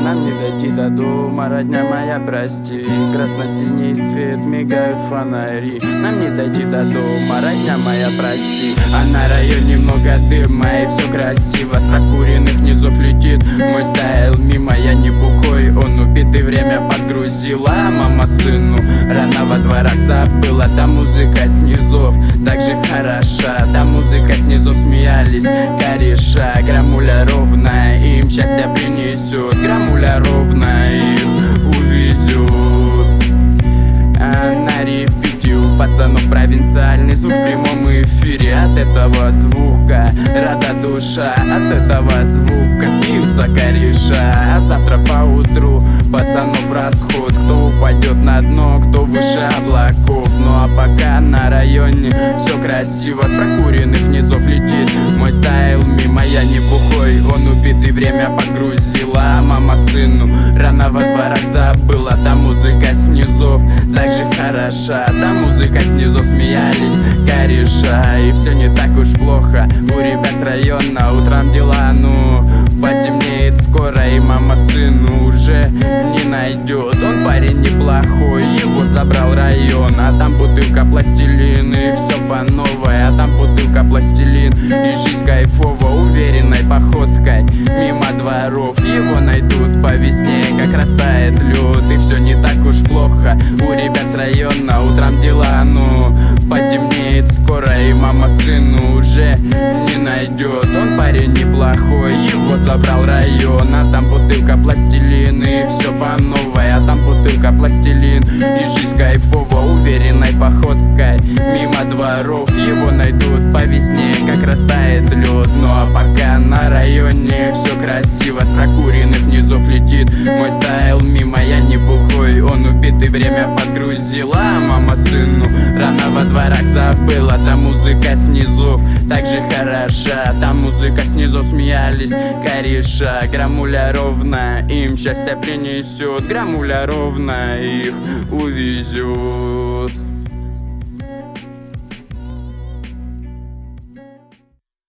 нам не дойти до дома, родня моя, прости. Красно-синий цвет, мигают фонари. Нам не дойти до дома, родня моя, прости. А на районе много дыма и все красиво. С прокуренных низов летит мой стайл мимо. Я не бухой, он убит и время подгрузила. Мама сыну рано во дворах забыла. Да музыка снизов так же хороша. Да музыка снизов смеялись кореша. Грамуля ровная им счастье принесет. Грамуля ровная их увезет. А на репите у пацанов провинциальный звук в прямом эфире. От этого звука рада душа. От этого звука смеются кореша. А завтра поутру пацанов расход. Кто упадет на дно, кто выше облаков. Ну а пока на районе все красиво. С прокуренных низов летит мой стайл мимо. Я не бухой, он убит и время подгрузила. Мама сыну рано во дворах забыла. Да музыка снизов так же хороша. Да музыка снизов смеялись кореша. И все не так уж плохо у ребят с района. Утром дела, ну, потемнеет скоро. И мама сыну уже не найдет. Он парень неплохой, его забрал район. А там бутылка пластилин и все по новой. А там бутылка пластилин и жизнь кайфово. Уверенной походкой мимо дворов его найдут по весне, как растает лед. И все не так уж плохо у ребят с района. Утром дела, ну, потемнеет скоро. И мама сыну уже не найдет. Он парень неплохой, его забрал район. А там бутылка пластилин и все по новой. А там бутылка пластилин и жизнь кайфово. Уверенной походкой мимо дворов его найдут по весне, как растает лед. Ну а пока на районе все красиво. С прокуренных низов летит мой стайл мимо. Я не бухой, он убит и время подгрузила. Мама сыну рано во дворах забыла. Та музыка снизов так же хороша. Та музыка снизов смеялись кореша. Грамуля ровно им счастье принесет. Грамуля ровно их увезет.